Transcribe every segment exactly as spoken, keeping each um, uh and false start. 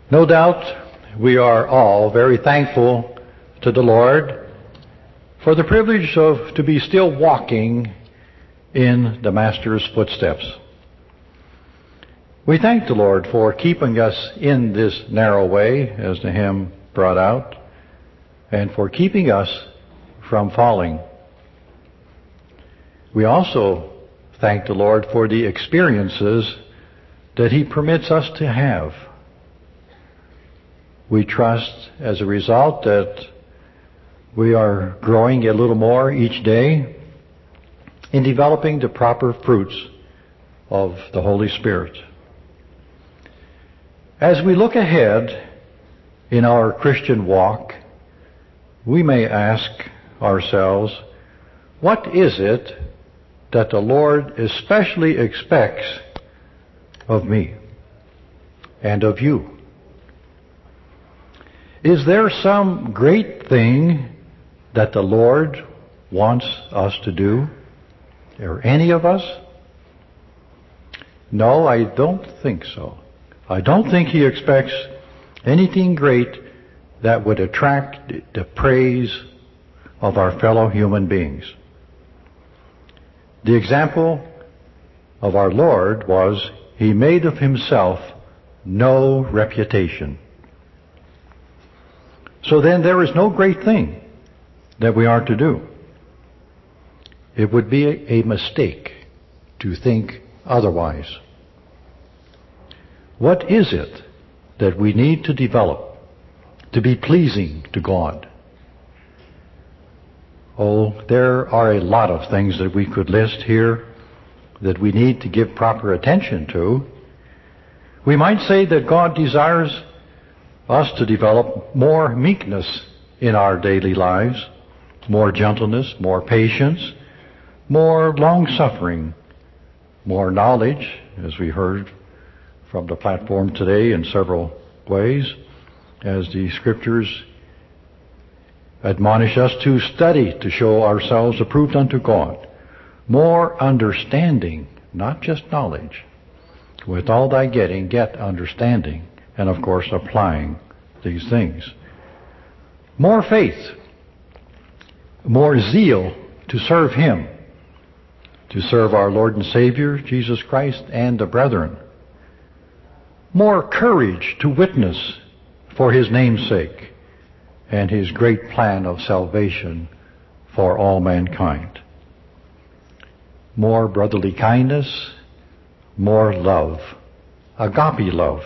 No doubt we are all very thankful to the Lord for the privilege of to be still walking in the Master's footsteps. We thank the Lord for keeping us in this narrow way, as the hymn brought out, and for keeping us from falling. We also thank the Lord for the experiences that He permits us to have. We trust as a result that we are growing a little more each day in developing the proper fruits of the Holy Spirit. As we look ahead in our Christian walk, we may ask ourselves, what is it that the Lord especially expects of me and of you? Is there some great thing that the Lord wants us to do, or any of us? No, I don't think so. I don't think He expects anything great that would attract the praise of our fellow human beings. The example of our Lord was He made of Himself no reputation. So then there is no great thing that we are to do. It would be a mistake to think otherwise. What is it that we need to develop to be pleasing to God? Oh, there are a lot of things that we could list here that we need to give proper attention to. We might say that God desires us to develop more meekness in our daily lives, more gentleness, more patience, more long-suffering, more knowledge, as we heard from the platform today in several ways, as the Scriptures admonish us to study to show ourselves approved unto God. More understanding, not just knowledge. With all thy getting, get understanding, and of course applying these things. More faith, more zeal to serve Him, to serve our Lord and Savior, Jesus Christ, and the brethren. More courage to witness for His name's sake and His great plan of salvation for all mankind. More brotherly kindness, more love, agape love.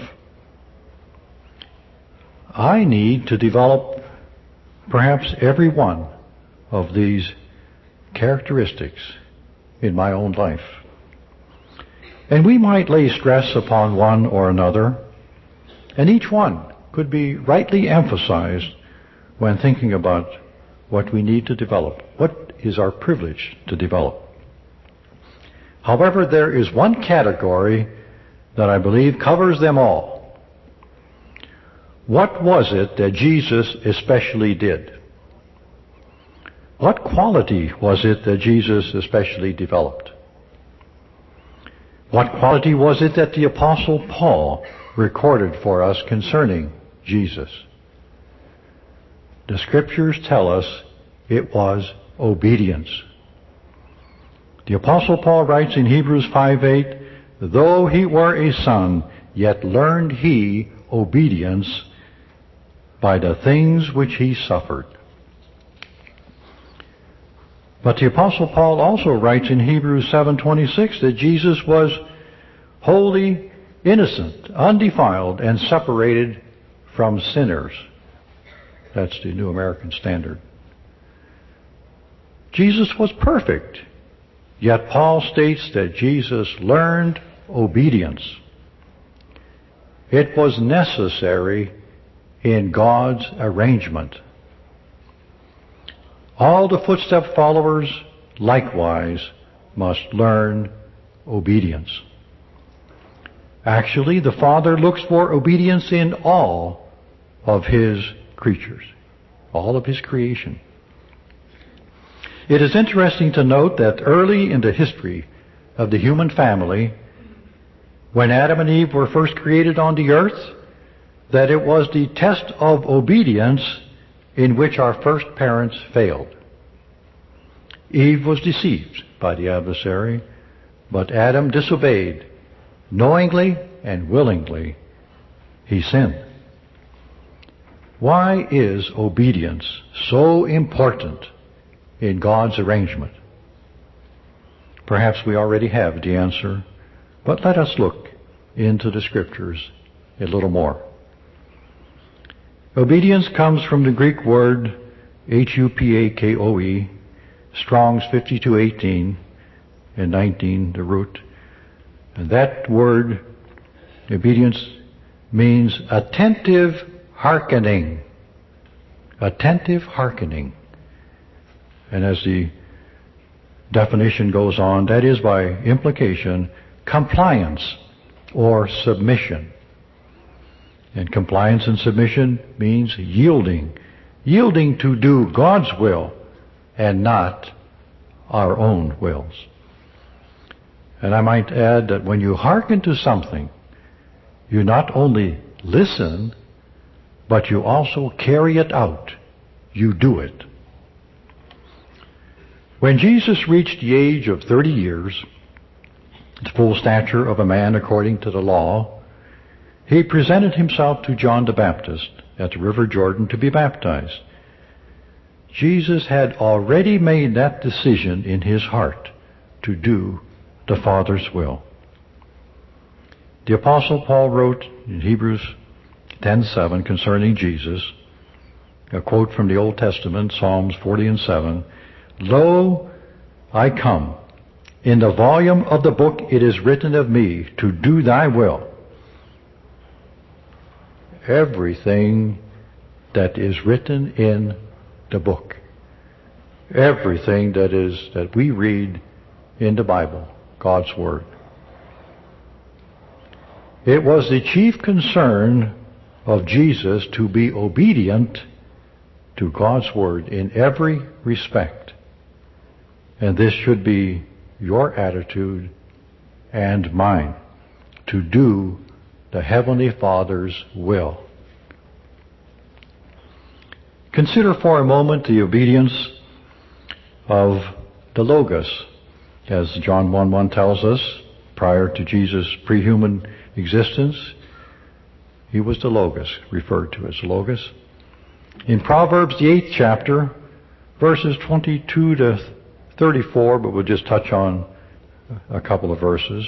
I need to develop perhaps every one of these characteristics in my own life. And we might lay stress upon one or another, and each one could be rightly emphasized when thinking about what we need to develop, what is our privilege to develop. However, there is one category that I believe covers them all. What was it that Jesus especially did? What quality was it that Jesus especially developed? What quality was it that the Apostle Paul recorded for us concerning Jesus? The Scriptures tell us it was obedience. The Apostle Paul writes in Hebrews five eight, though he were a son, yet learned he obedience by the things which he suffered. But the Apostle Paul also writes in Hebrews seven twenty-six that Jesus was holy, innocent, undefiled, and separated from sinners. That's the New American Standard. Jesus was perfect, yet Paul states that Jesus learned obedience. It was necessary in God's arrangement. All the footstep followers likewise must learn obedience. Actually, the Father looks for obedience in all of His creatures, all of His creation. It is interesting to note that early in the history of the human family, when Adam and Eve were first created on the earth, that it was the test of obedience in which our first parents failed. Eve was deceived by the adversary, but Adam disobeyed. Knowingly and willingly, he sinned. Why is obedience so important in God's arrangement? Perhaps we already have the answer, but let us look into the Scriptures a little more. Obedience comes from the Greek word H U P A K O E, Strong's fifty-two eighteen and nineteen, the root. And that word, obedience, means attentive hearkening. Attentive hearkening. And as the definition goes on, that is by implication compliance or submission. And compliance and submission means yielding. Yielding to do God's will and not our own wills. And I might add that when you hearken to something, you not only listen, but you also carry it out. You do it. When Jesus reached the age of thirty years, the full stature of a man according to the law, he presented himself to John the Baptist at the river Jordan to be baptized. Jesus had already made that decision in his heart to do the Father's will. The Apostle Paul wrote in Hebrews ten seven concerning Jesus, a quote from the Old Testament, Psalms forty and seven, "Lo, I come. In the volume of the book it is written of me to do thy will." Everything that is written in the book, everything that is that we read in the Bible, God's Word. It was the chief concern of Jesus to be obedient to God's Word in every respect. And this should be your attitude and mine, to do the Heavenly Father's will. Consider for a moment the obedience of the Logos, as John one one tells us, prior to Jesus' pre-human existence, he was the Logos, referred to as Logos. In Proverbs, the eighth chapter, verses twenty-two to thirty-four, but we'll just touch on a couple of verses.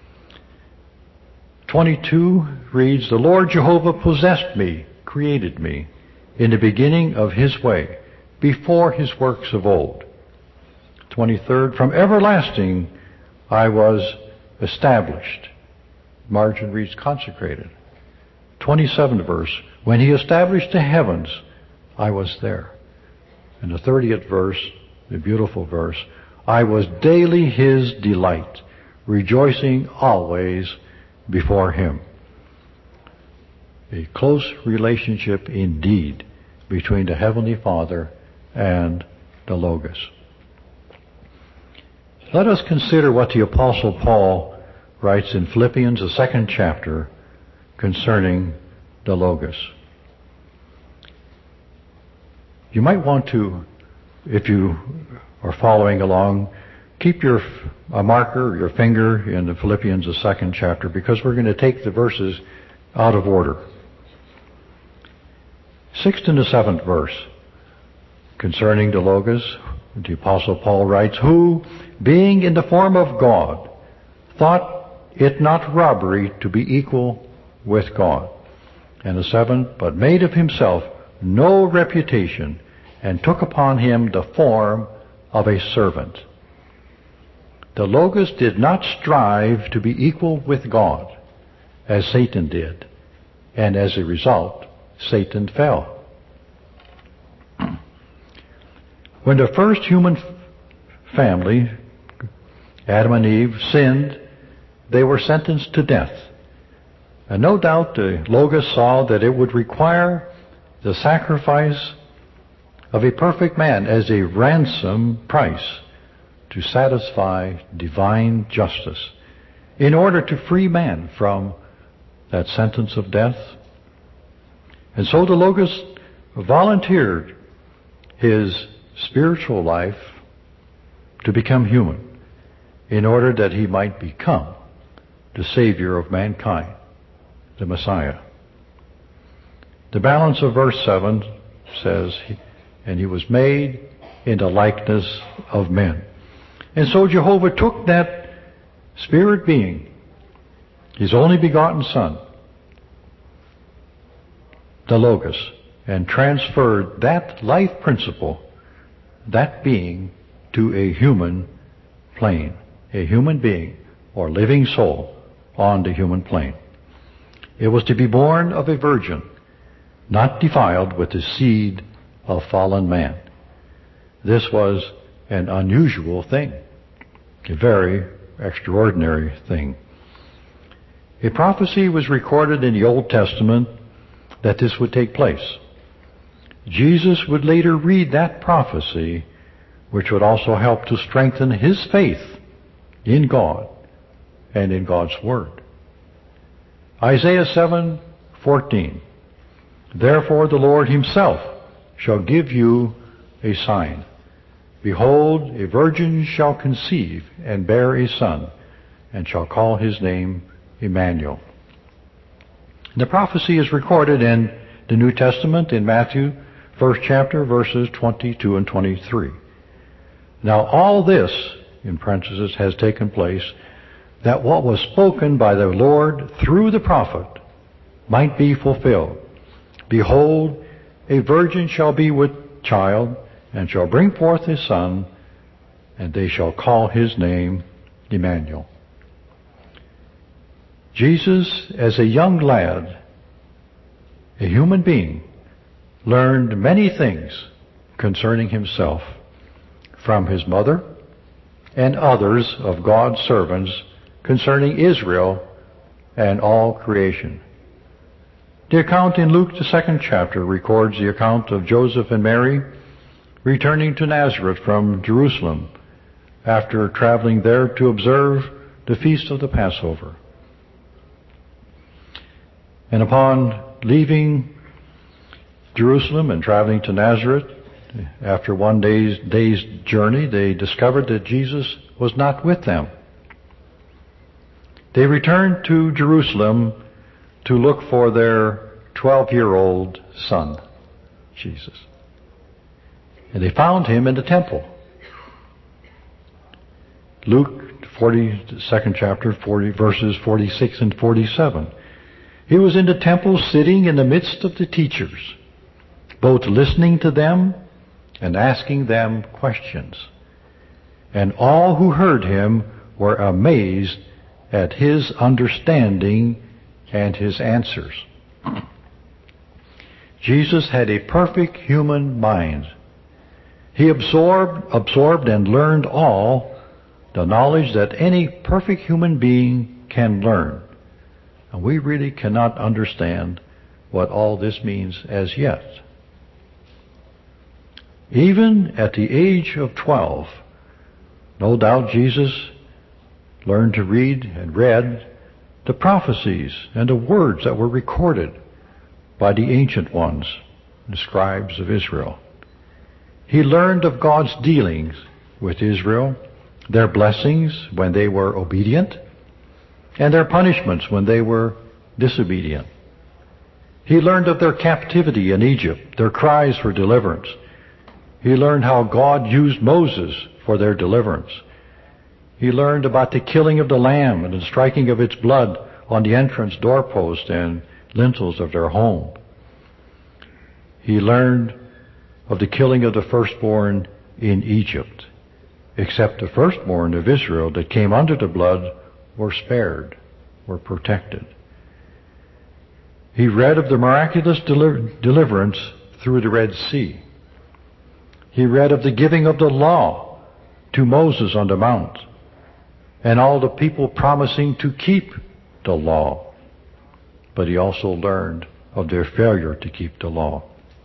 twenty-two reads, "The Lord Jehovah possessed me, created me, in the beginning of his way, before his works of old." twenty-third, "From everlasting I was established." Margin reads consecrated. twenty-seventh verse, "When he established the heavens, I was there." And the thirtieth verse, the beautiful verse, "I was daily his delight, rejoicing always before him." A close relationship indeed between the Heavenly Father and the Logos. Let us consider what the Apostle Paul writes in Philippians, the second chapter, concerning the Logos. You might want to, if you are following along, keep your a marker, your finger in the Philippians, the second chapter, because we're going to take the verses out of order. Sixth and the seventh verse, concerning the Logos, the Apostle Paul writes, "Who, being in the form of God, thought it not robbery to be equal with God." And the seventh, "But made of himself no reputation, and took upon him the form of a servant." The Logos did not strive to be equal with God, as Satan did, and as a result, Satan fell. When the first human family, Adam and Eve, sinned, they were sentenced to death. And no doubt the Logos saw that it would require the sacrifice of a perfect man as a ransom price to satisfy divine justice in order to free man from that sentence of death And so the Logos volunteered his spiritual life to become human in order that he might become the Savior of mankind, the Messiah. The balance of verse seven says, and he was made in the likeness of men. And so Jehovah took that spirit being, his only begotten Son, the Logos, and transferred that life principle, that being, to a human plane, a human being or living soul on the human plane. It was to be born of a virgin, not defiled with the seed of fallen man. This was an unusual thing, a very extraordinary thing. A prophecy was recorded in the Old Testament that this would take place. Jesus would later read that prophecy, which would also help to strengthen his faith in God and in God's Word. Isaiah seven fourteen. Therefore the Lord himself shall give you a sign. Behold, a virgin shall conceive and bear a son, and shall call his name Emmanuel. The prophecy is recorded in the New Testament in Matthew, first chapter, verses twenty-two and twenty-three. Now all this, in parentheses, has taken place, that what was spoken by the Lord through the prophet might be fulfilled. Behold, a virgin shall be with child, and shall bring forth a son, and they shall call his name Emmanuel. Jesus, as a young lad, a human being, learned many things concerning himself from his mother and others of God's servants concerning Israel and all creation. The account in Luke, the second chapter, records the account of Joseph and Mary returning to Nazareth from Jerusalem after traveling there to observe the feast of the Passover. And upon leaving Jerusalem and traveling to Nazareth, after one day's, day's journey, they discovered that Jesus was not with them. They returned to Jerusalem to look for their twelve-year-old son, Jesus. And they found him in the temple. Luke, forty-second chapter, forty, verses forty-six and forty-seven. He was in the temple sitting in the midst of the teachers, both listening to them and asking them questions. And all who heard him were amazed at his understanding and his answers. Jesus had a perfect human mind. He absorbed, absorbed and learned all the knowledge that any perfect human being can learn. And we really cannot understand what all this means as yet. Even at the age of twelve, no doubt Jesus learned to read and read the prophecies and the words that were recorded by the ancient ones, the scribes of Israel. He learned of God's dealings with Israel, their blessings when they were obedient, and their punishments when they were disobedient. He learned of their captivity in Egypt, their cries for deliverance. He learned how God used Moses for their deliverance. He learned about the killing of the lamb and the striking of its blood on the entrance doorpost and lintels of their home. He learned of the killing of the firstborn in Egypt, except the firstborn of Israel that came under the blood were spared, were protected. He read of the miraculous deliver- deliverance through the Red Sea. He read of the giving of the law to Moses on the mount, and all the people promising to keep the law. But he also learned of their failure to keep the law.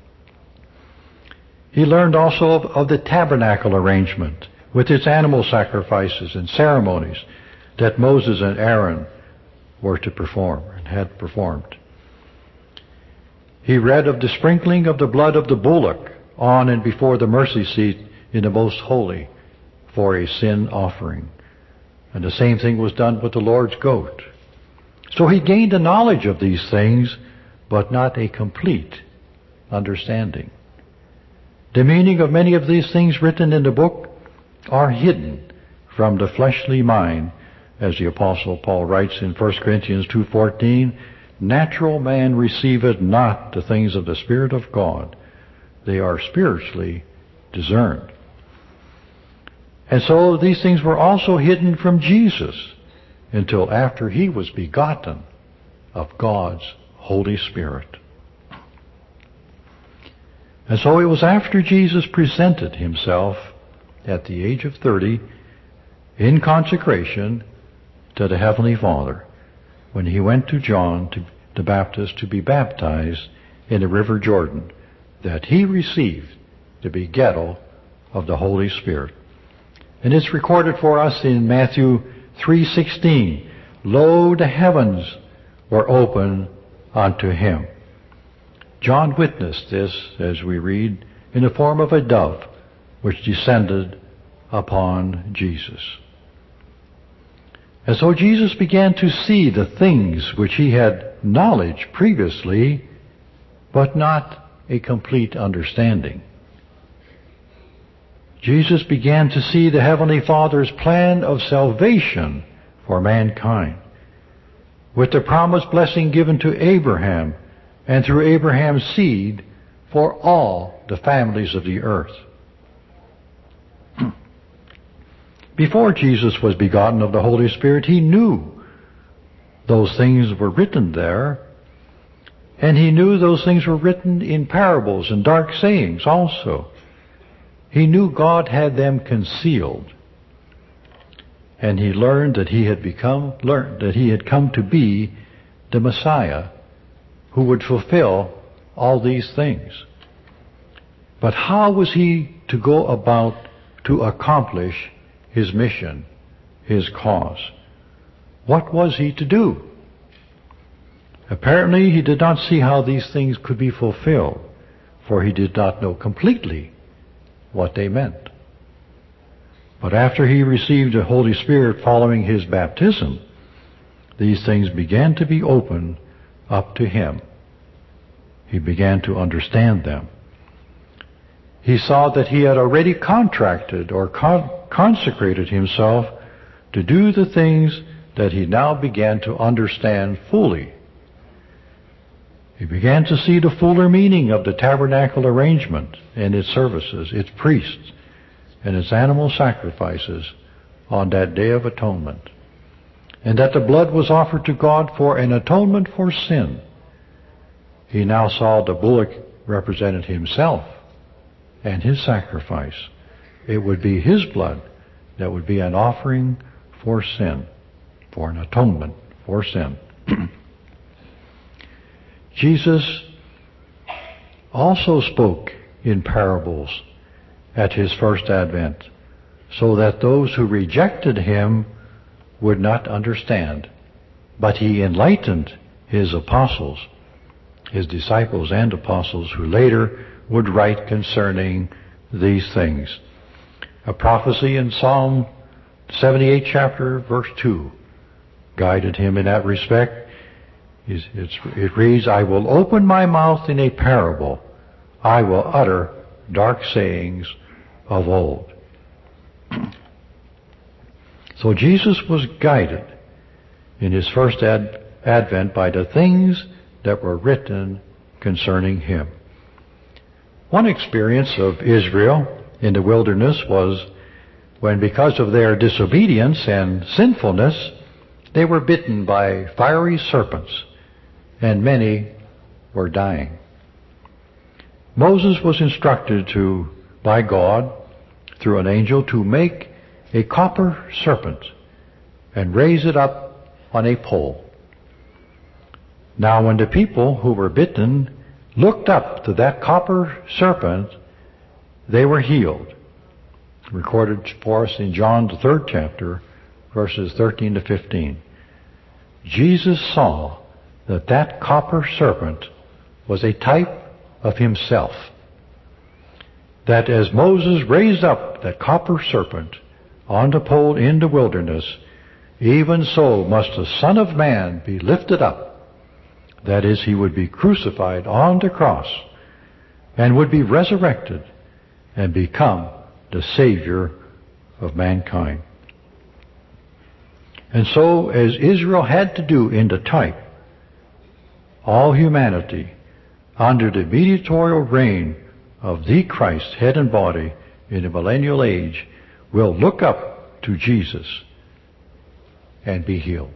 He learned also of, of the tabernacle arrangement with its animal sacrifices and ceremonies that Moses and Aaron were to perform and had performed. He read of the sprinkling of the blood of the bullock on and before the mercy seat in the most holy for a sin offering. And the same thing was done with the Lord's goat. So he gained a knowledge of these things, but not a complete understanding. The meaning of many of these things written in the book are hidden from the fleshly mind, as the Apostle Paul writes in First Corinthians two fourteen, natural man receiveth not the things of the Spirit of God. They are spiritually discerned. And so these things were also hidden from Jesus until after he was begotten of God's Holy Spirit. And so it was after Jesus presented himself at the age of thirty in consecration to the Heavenly Father when he went to John to, the Baptist to be baptized in the River Jordan that he received the begettal of the Holy Spirit. And it's recorded for us in Matthew three sixteen. Lo, the heavens were open unto him. John witnessed this, as we read, in the form of a dove which descended upon Jesus. And so Jesus began to see the things which he had knowledge previously, but not a complete understanding. Jesus began to see the Heavenly Father's plan of salvation for mankind, with the promised blessing given to Abraham and through Abraham's seed for all the families of the earth. Before Jesus was begotten of the Holy Spirit, he knew those things were written there, and he knew those things were written in parables and dark sayings also. He knew God had them concealed, and he learned that he had become learned that he had come to be the Messiah who would fulfill all these things. But how was he to go about to accomplish his mission, his cause? What was he to do? Apparently he did not see how these things could be fulfilled, for he did not know completely what they meant. But after he received the Holy Spirit following his baptism, these things began to be opened up to him. He began to understand them. He saw that he had already contracted or con- consecrated himself to do the things that he now began to understand fully. He began to see the fuller meaning of the tabernacle arrangement and its services, its priests, and its animal sacrifices on that Day of Atonement, and that the blood was offered to God for an atonement for sin. He now saw the bullock represented himself and his sacrifice. It would be his blood that would be an offering for sin, for an atonement for sin. Jesus also spoke in parables at his first advent, so that those who rejected him would not understand. But he enlightened his apostles, his disciples and apostles, who later would write concerning these things. A prophecy in Psalm seventy-eight, chapter verse two, guided him in that respect. It's, it's, it reads, I will open my mouth in a parable. I will utter dark sayings of old. So Jesus was guided in his first ad- advent by the things that were written concerning him. One experience of Israel in the wilderness was when, because of their disobedience and sinfulness, they were bitten by fiery serpents, and many were dying. Moses was instructed to, by God, through an angel, to make a copper serpent and raise it up on a pole. Now when the people who were bitten looked up to that copper serpent, they were healed. Recorded for us in John, the third chapter, verses thirteen to fifteen. Jesus saw that that copper serpent was a type of himself. That as Moses raised up that copper serpent on the pole in the wilderness, even so must the Son of Man be lifted up. That is, he would be crucified on the cross and would be resurrected and become the Savior of mankind. And so, as Israel had to do in the type, all humanity, under the mediatorial reign of the Christ, head and body, in the millennial age, will look up to Jesus and be healed.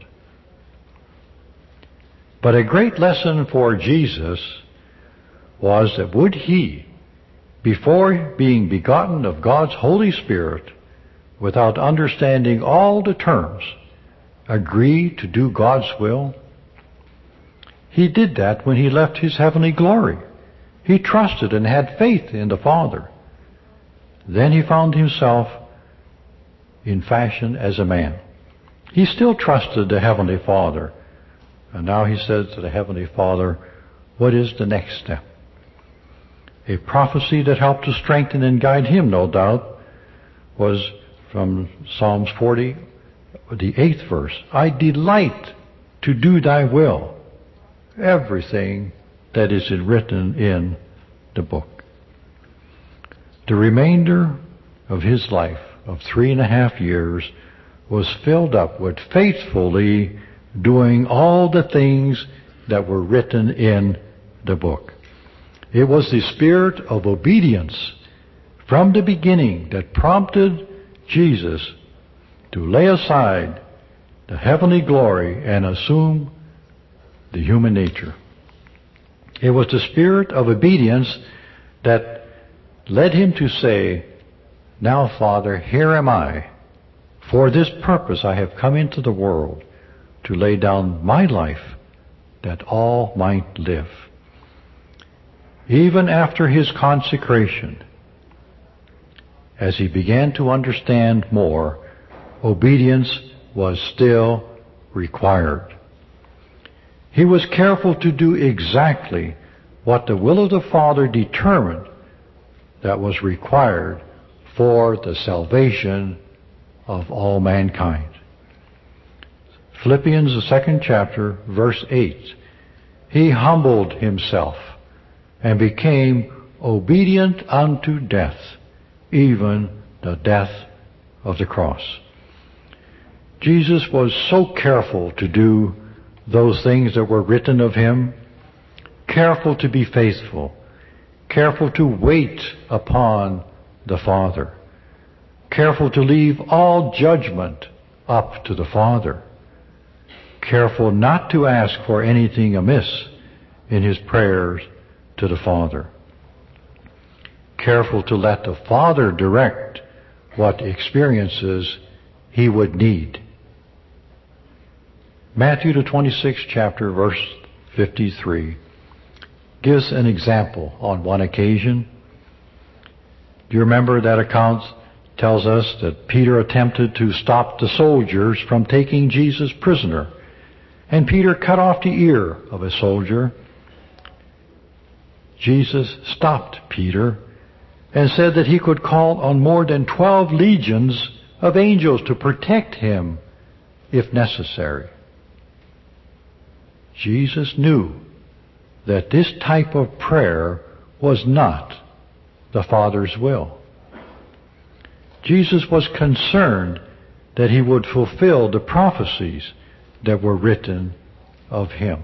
But a great lesson for Jesus was that would he, before being begotten of God's Holy Spirit, without understanding all the terms, agree to do God's will? He did that when he left his heavenly glory. He trusted and had faith in the Father. Then he found himself in fashion as a man. He still trusted the Heavenly Father. And now he says to the Heavenly Father, what is the next step? A prophecy that helped to strengthen and guide him, no doubt, was from Psalms forty, the eighth verse. I delight to do thy will. Everything that is written in the book. The remainder of his life of three and a half years was filled up with faithfully doing all the things that were written in the book. It was the spirit of obedience from the beginning that prompted Jesus to lay aside the heavenly glory and assume the human nature. It was the spirit of obedience that led him to say, now, Father, here am I. For this purpose I have come into the world, to lay down my life that all might live. Even after his consecration, as he began to understand more, obedience was still required. He was careful to do exactly what the will of the Father determined that was required for the salvation of all mankind. Philippians, the second chapter, verse eight. He humbled himself and became obedient unto death, even the death of the cross. Jesus was so careful to do those things that were written of him, careful to be faithful, careful to wait upon the Father, careful to leave all judgment up to the Father, careful not to ask for anything amiss in his prayers to the Father, careful to let the Father direct what experiences he would need. Matthew, the twenty-sixth chapter, verse fifty-three, gives an example on one occasion. Do you remember that account tells us that Peter attempted to stop the soldiers from taking Jesus prisoner, and Peter cut off the ear of a soldier. Jesus stopped Peter and said that he could call on more than twelve legions of angels to protect him if necessary. Jesus knew that this type of prayer was not the Father's will. Jesus was concerned that he would fulfill the prophecies that were written of him.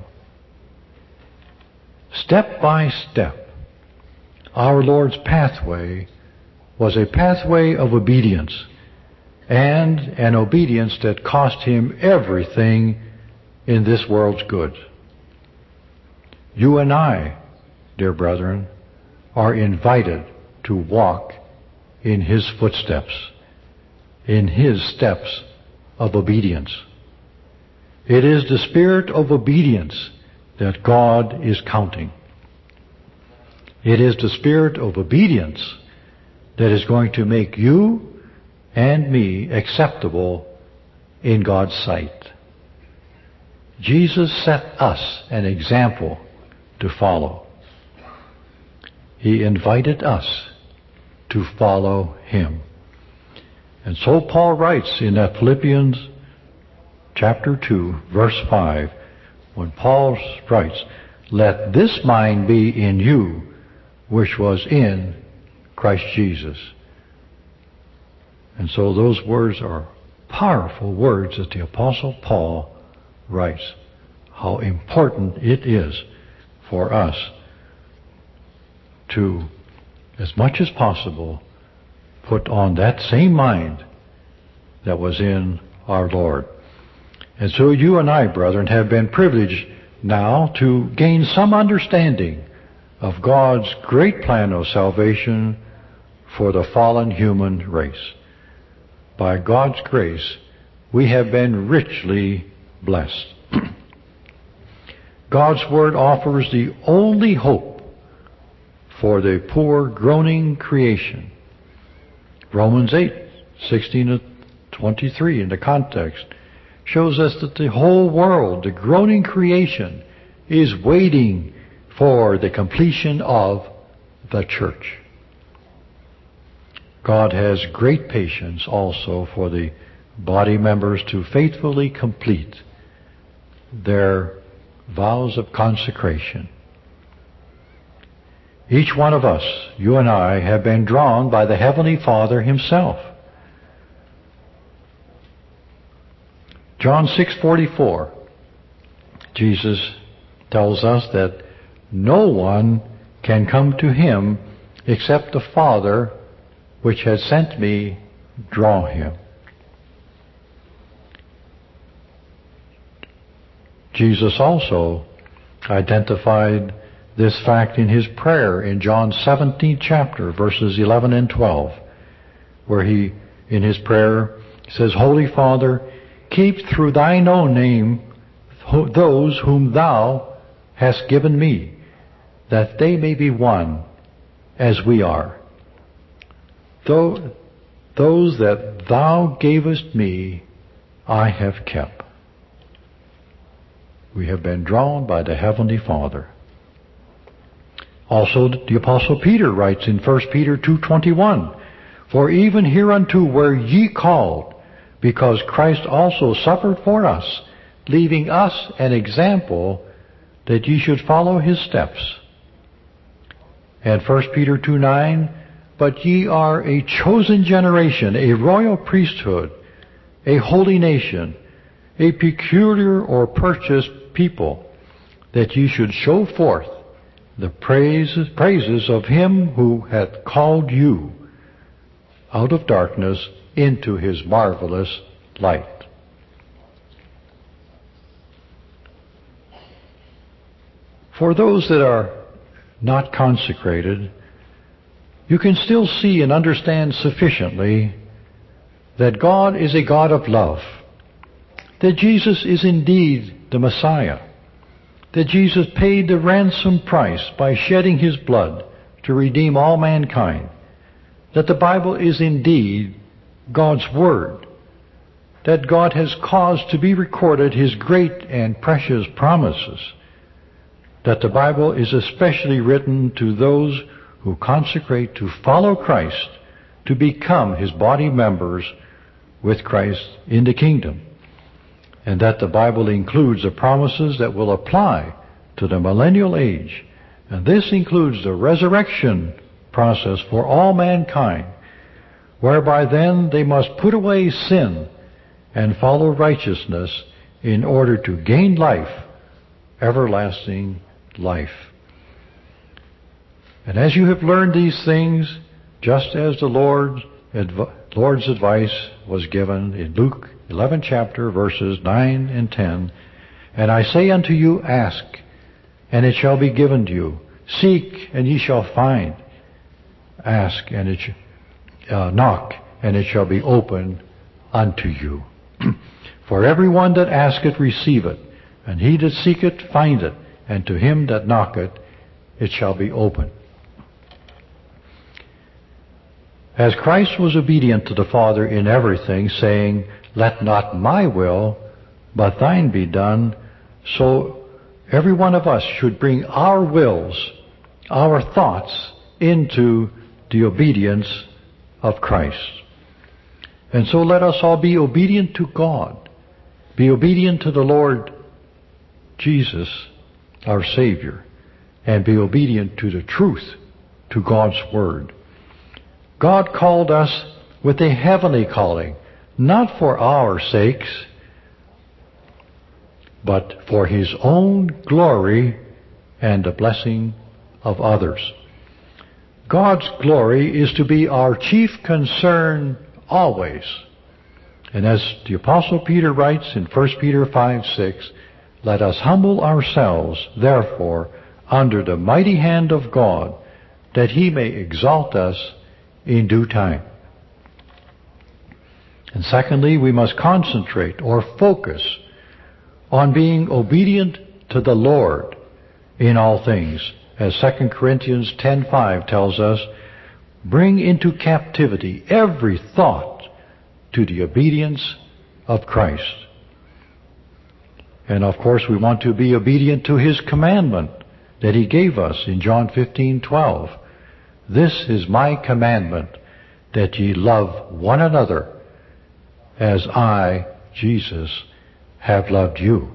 Step by step, our Lord's pathway was a pathway of obedience, and an obedience that cost him everything in this world's good. You and I, dear brethren, are invited to walk in his footsteps, in his steps of obedience. It is the spirit of obedience that God is counting. It is the spirit of obedience that is going to make you and me acceptable in God's sight. Jesus set us an example to follow. He invited us to follow Him. And so Paul writes in that Philippians chapter two, verse five, when Paul writes, "Let this mind be in you, which was in Christ Jesus." And so those words are powerful words that the Apostle Paul writes. How important it is for us to, as much as possible, put on that same mind that was in our Lord. And so you and I, brethren, have been privileged now to gain some understanding of God's great plan of salvation for the fallen human race. By God's grace, we have been richly blessed. God's Word offers the only hope for the poor, groaning creation. Romans eight, sixteen to twenty-three in the context shows us that the whole world, the groaning creation, is waiting for the completion of the church. God has great patience also for the body members to faithfully complete their vows of consecration. Each one of us, you and I, have been drawn by the Heavenly Father Himself. John six forty-four, Jesus tells us that no one can come to Him except the Father which has sent me draw him. Jesus also identified this fact in His prayer in John seventeenth chapter, verses eleven and twelve, where He, in His prayer, says, "Holy Father, keep through Thine own name those whom Thou hast given me, that they may be one as we are. Though those that Thou gavest me, I have kept." We have been drawn by the Heavenly Father. Also, the Apostle Peter writes in First Peter two twenty-one, "For even hereunto were ye called, because Christ also suffered for us, leaving us an example that ye should follow His steps." And First Peter two nine, "But ye are a chosen generation, a royal priesthood, a holy nation, a peculiar or purchased people, that ye should show forth the praises, praises of Him who hath called you out of darkness into His marvelous light." For those that are not consecrated, you can still see and understand sufficiently that God is a God of love, that Jesus is indeed the Messiah, that Jesus paid the ransom price by shedding His blood to redeem all mankind, that the Bible is indeed God's Word, that God has caused to be recorded His great and precious promises, that the Bible is especially written to those who consecrate to follow Christ, to become His body members with Christ in the kingdom, and that the Bible includes the promises that will apply to the millennial age, and this includes the resurrection process for all mankind, whereby then they must put away sin and follow righteousness in order to gain life, everlasting life. And as you have learned these things, just as the Lord, Lord's advice was given in Luke eleventh chapter, verses nine and ten, "And I say unto you, ask, and it shall be given to you. Seek, and ye shall find. Ask, and it sh- uh, knock, and it shall be opened unto you. For every one that asketh receiveth, and he that seeketh findeth, and to him that knocketh it shall be opened." As Christ was obedient to the Father in everything, saying, "Let not my will, but thine be done," so every one of us should bring our wills, our thoughts, into the obedience of Christ. And so let us all be obedient to God, be obedient to the Lord Jesus, our Savior, and be obedient to the truth, to God's Word. God called us with a heavenly calling, not for our sakes, but for His own glory and the blessing of others. God's glory is to be our chief concern always. And as the Apostle Peter writes in First Peter five six, let us humble ourselves, therefore, under the mighty hand of God, that He may exalt us in due time. And secondly, we must concentrate or focus on being obedient to the Lord in all things. As Second Corinthians ten five tells us, bring into captivity every thought to the obedience of Christ. And of course we want to be obedient to His commandment that He gave us in John fifteen twelve. This is my commandment, that ye love one another as I, Jesus, have loved you.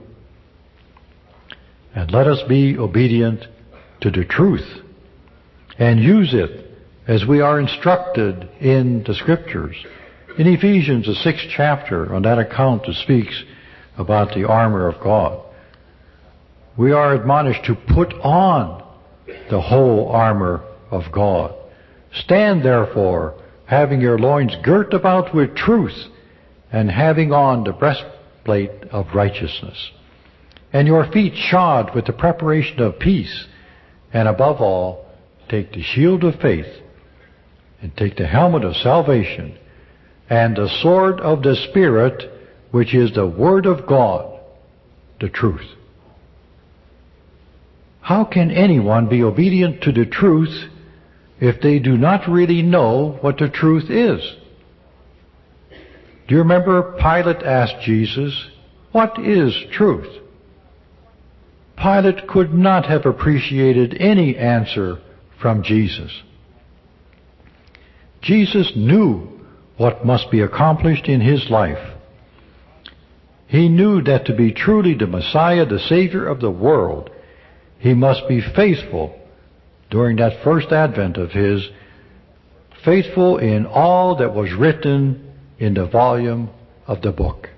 And let us be obedient to the truth and use it as we are instructed in the Scriptures. In Ephesians, the sixth chapter, on that account it speaks about the armor of God. We are admonished to put on the whole armor of God. Stand therefore, having your loins girt about with truth, and having on the breastplate of righteousness, and your feet shod with the preparation of peace, and above all, take the shield of faith, and take the helmet of salvation, and the sword of the Spirit, which is the Word of God, the truth. How can anyone be obedient to the truth if they do not really know what the truth is? Do you remember Pilate asked Jesus, what is truth? Pilate could not have appreciated any answer from Jesus. Jesus knew what must be accomplished in His life. He knew that to be truly the Messiah, the Savior of the world, He must be faithful during that first advent of His, faithful in all that was written in the volume of the book.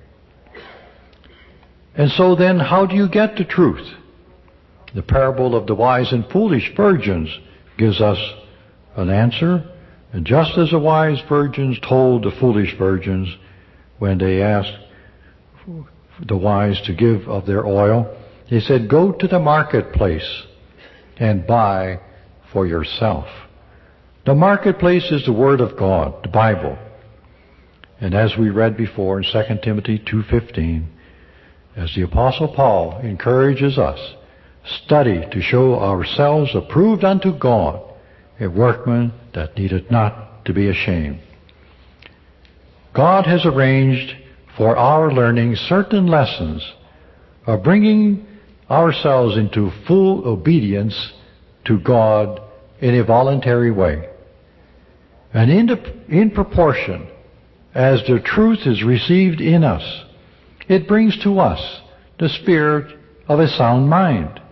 And so then, how do you get the truth? The parable of the wise and foolish virgins gives us an answer. And just as the wise virgins told the foolish virgins when they asked the wise to give of their oil, He said, go to the marketplace and buy for yourself. The marketplace is the Word of God, the Bible. And as we read before in Second Timothy two fifteen, as the Apostle Paul encourages us, study to show ourselves approved unto God, a workman that needeth not to be ashamed. God has arranged for our learning certain lessons of bringing ourselves into full obedience to God in a voluntary way. And in, the, in proportion as the truth is received in us, it brings to us the spirit of a sound mind.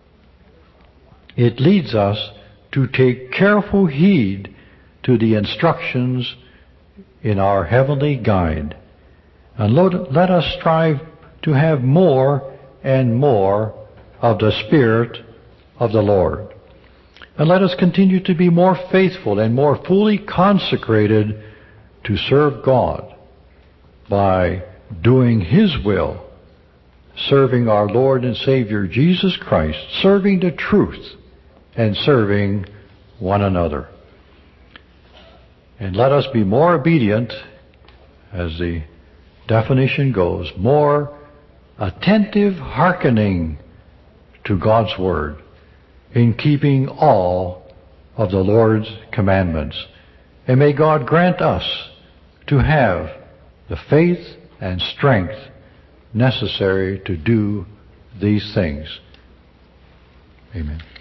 It leads us to take careful heed to the instructions in our heavenly guide. And let, let us strive to have more and more of the Spirit of the Lord. And let us continue to be more faithful and more fully consecrated to serve God by doing His will, serving our Lord and Savior Jesus Christ, serving the truth, and serving one another. And let us be more obedient, as the definition goes, more attentive hearkening to God's Word, in keeping all of the Lord's commandments. And may God grant us to have the faith and strength necessary to do these things. Amen.